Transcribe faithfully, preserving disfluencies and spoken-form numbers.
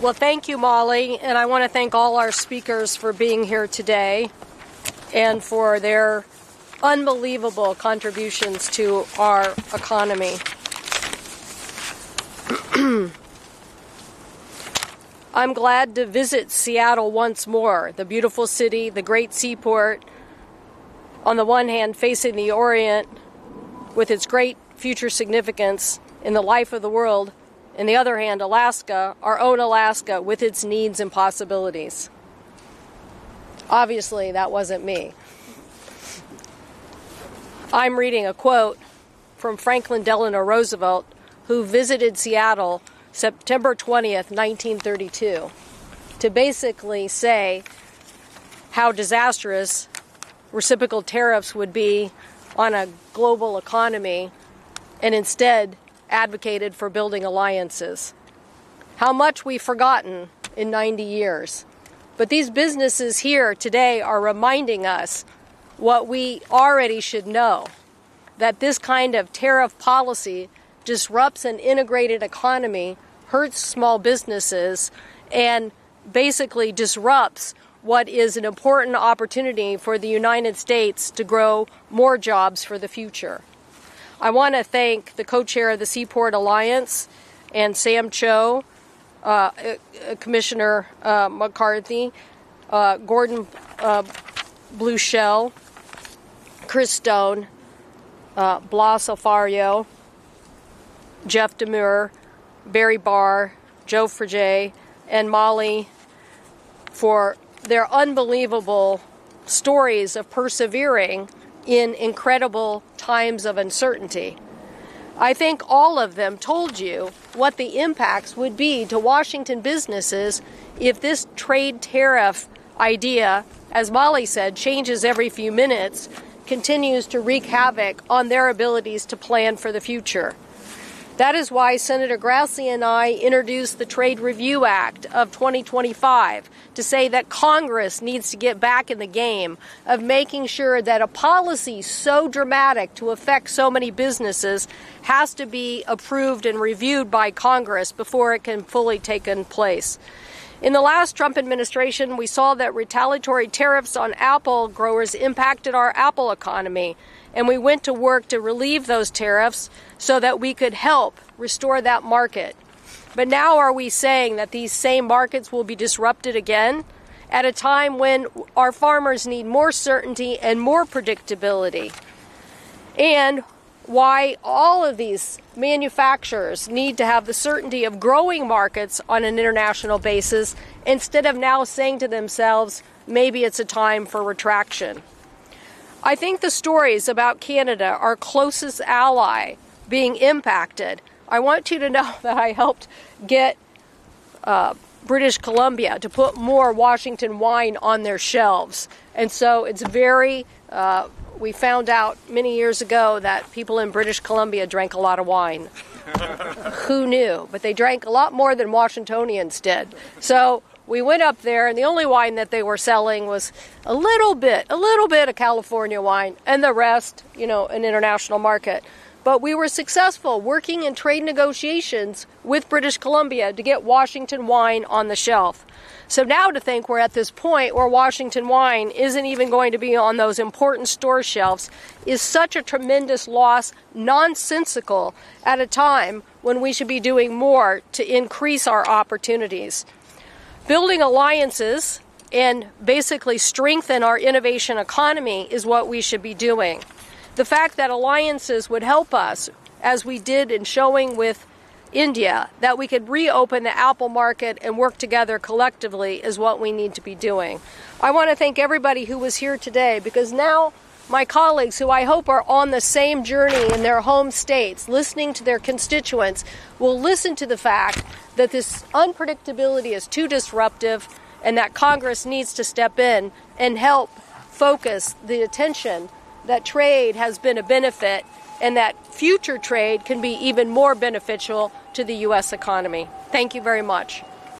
Well, thank you, Molly, and I want to thank all our speakers for being here today and for their unbelievable contributions to our economy. I'm glad to visit Seattle once more, the beautiful city, the great seaport, on the one hand facing the Orient with its great future significance in the life of the world, on the other hand, Alaska, our own Alaska, with its needs and possibilities. Obviously, that wasn't me. I'm reading a quote from Franklin Delano Roosevelt, who visited Seattle September twentieth, nineteen thirty-two, to basically say how disastrous reciprocal tariffs would be on a global economy, and instead advocated for building alliances. How much we've forgotten in ninety years. But these businesses here today are reminding us what we already should know, that this kind of tariff policy disrupts an integrated economy, hurts small businesses, and basically disrupts what is an important opportunity for the United States to grow more jobs for the future. I want to thank the co-chair of the Seaport Alliance and Sam Cho, uh, Commissioner uh, McCarthy, uh, Gordon uh, Blueshell, Chris Stone, uh, Blas Alfario, Jeff Demure, Barry Barr, Joe Frege, and Molly for their unbelievable stories of persevering in incredible times of uncertainty. I think all of them told you what the impacts would be to Washington businesses if this trade tariff idea, as Molly said, changes every few minutes, continues to wreak havoc on their abilities to plan for the future. That is why Senator Grassley and I introduced the Trade Review Act of twenty twenty-five to say that Congress needs to get back in the game of making sure that a policy so dramatic to affect so many businesses has to be approved and reviewed by Congress before it can fully take in place. In the last Trump administration, we saw that retaliatory tariffs on apple growers impacted our apple economy, and we went to work to relieve those tariffs so that we could help restore that market. But now are we saying that these same markets will be disrupted again at a time when our farmers need more certainty and more predictability? And why all of these manufacturers need to have the certainty of growing markets on an international basis instead of now saying to themselves, maybe it's a time for retraction. I think the stories about Canada, our closest ally, being impacted. I want you to know that I helped get uh, British Columbia to put more Washington wine on their shelves. And so it's very, uh, we found out many years ago that people in British Columbia drank a lot of wine. Who knew? But they drank a lot more than Washingtonians did. So we went up there, and the only wine that they were selling was a little bit, a little bit of California wine, and the rest, you know, an international market. But we were successful working in trade negotiations with British Columbia to get Washington wine on the shelf. So now to think we're at this point where Washington wine isn't even going to be on those important store shelves is such a tremendous loss, nonsensical, at a time when we should be doing more to increase our opportunities. Building alliances and basically strengthen our innovation economy is what we should be doing. The fact that alliances would help us, as we did in showing with India, that we could reopen the apple market and work together collectively is what we need to be doing. I want to thank everybody who was here today, because now my colleagues, who I hope are on the same journey in their home states, listening to their constituents, will listen to the fact that this unpredictability is too disruptive and that Congress needs to step in and help focus the attention that trade has been a benefit and that future trade can be even more beneficial to the U S economy. Thank you very much.